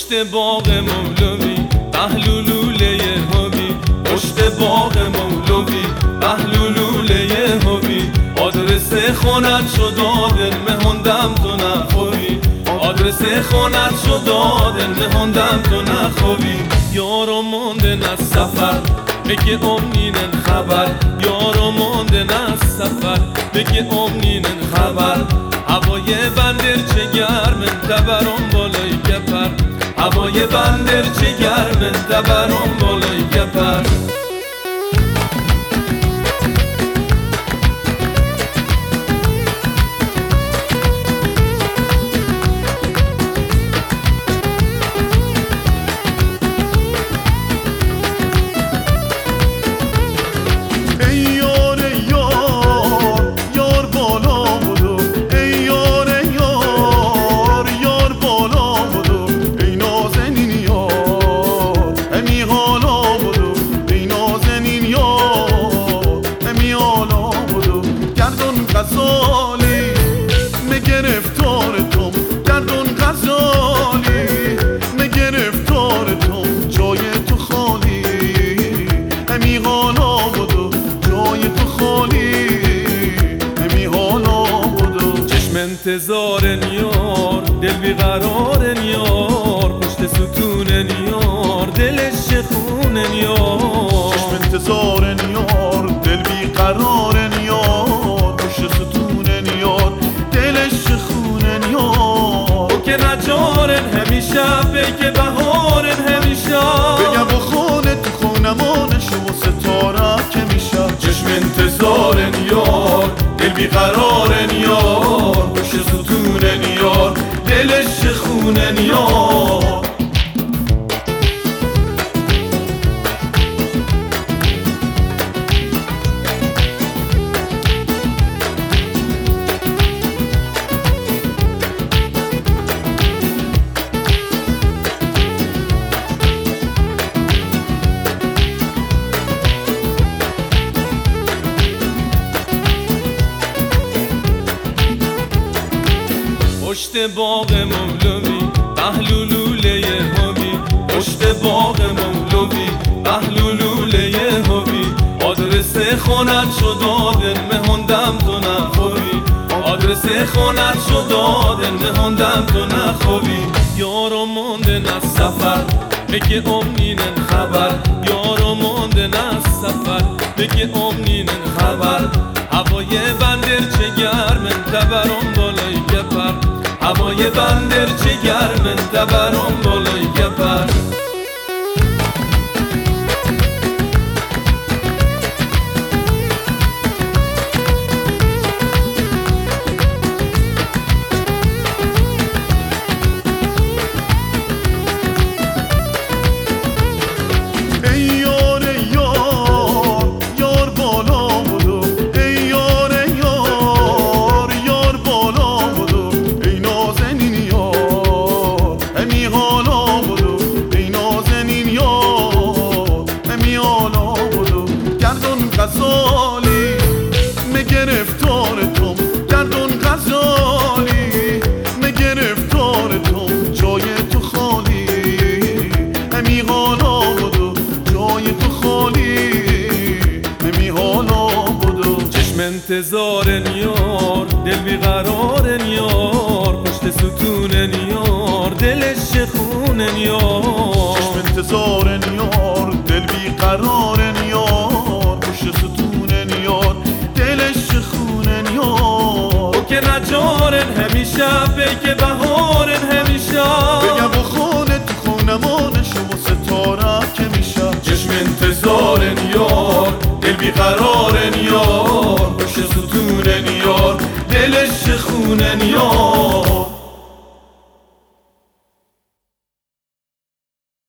پشت باغ مولوی بهلولوله هوی، پشت باغ مولوی بهلولوله هوی، آدرس خونت شد دادن مهندم تو نخوی، آدرس خونت شد دادن مهندم تو نخوی. یارو موندن از سفر بگه امنینن خبر، یارو موندن از سفر بگه امنینن خبر. هوای بندر چه گرمن تبرم بالای گپر، هوای بندر چه گرمن تبرم بالای گپر. غزالی مگرفتار توم گردون غزالی مگرفتار توم جای تو خالی همی حالا بدو جای تو خالی همی حالا بدو. چشم انتظار یار دل بیقرار یار، پشت ستون یار دلش خون یار. چشم انتظار یار دل بیقرار یار، پشت ستون یار دلش خون یار. او که نجارن همیشه بگه بهارن همیشه، بگم و خونه تو خونمانش و ستاره که میشه. چشم انتظار یار دل بیقرار یار، پشت ستون یار دلش خون یار. پشت باغ مولوی بهلولوله هوی، پشت باغ مولوی بهلولوله هوی، آدرس خونت شد دادن مهندم تو نخوی، آدرس خونت شد دادن مهندم تو نخوی. یارو موندن از سفر بگه امنینن خبر، یارو موندن از سفر بگه امنینن خبر. هوای بندر چه گرمن تبرم بالای گپر، هوای بندر چه گرمن تبرم بالای گپر. غزالی مگرفتار توم گردون غزالی مگرفتار توم جای تو خالی همی حالا بدو جای تو خالی همی حالا بدو. چشم انتظار یار دل بیقرار یار، پشت ستون یار دلش خون یار. چشم انتظار یار دل بیقرار یار، پشت ستون یار دلش خون یار. او که نجارن همیشه بگه بهارن همیشه، بگم و خونه تو خونمانش و ستاره که میشه. چشم انتظار یار دل بیقرار یار، پشت ستون یار دلش خون یار.